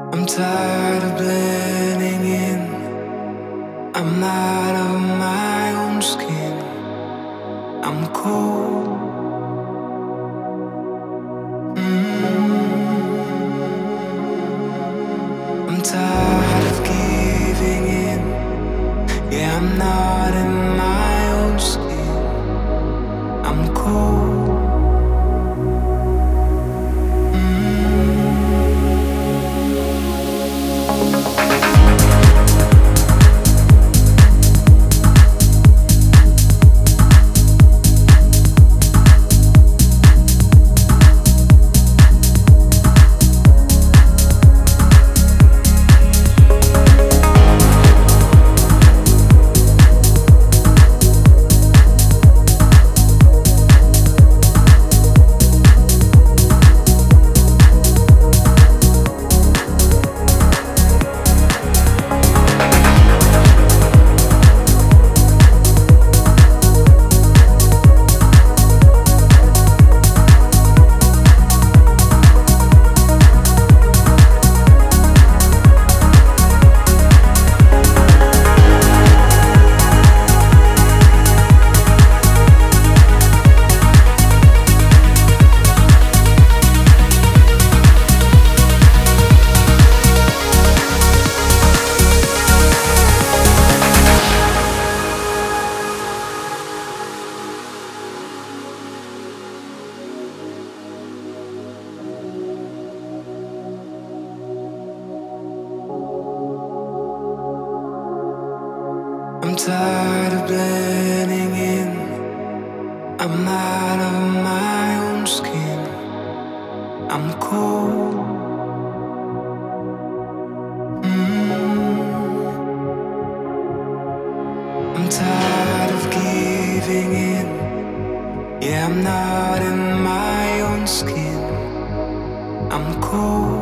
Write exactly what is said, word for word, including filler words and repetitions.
I'm tired of blending in. I'm out of my own skin. I'm cold. Mm. I'm tired of giving in. Yeah, I'm not in my own skin. I'm cold. I'm tired of blending in. I'm out of my own skin. I'm cold. Mm. I'm tired of giving in. Yeah, I'm not in my own skin. I'm cold.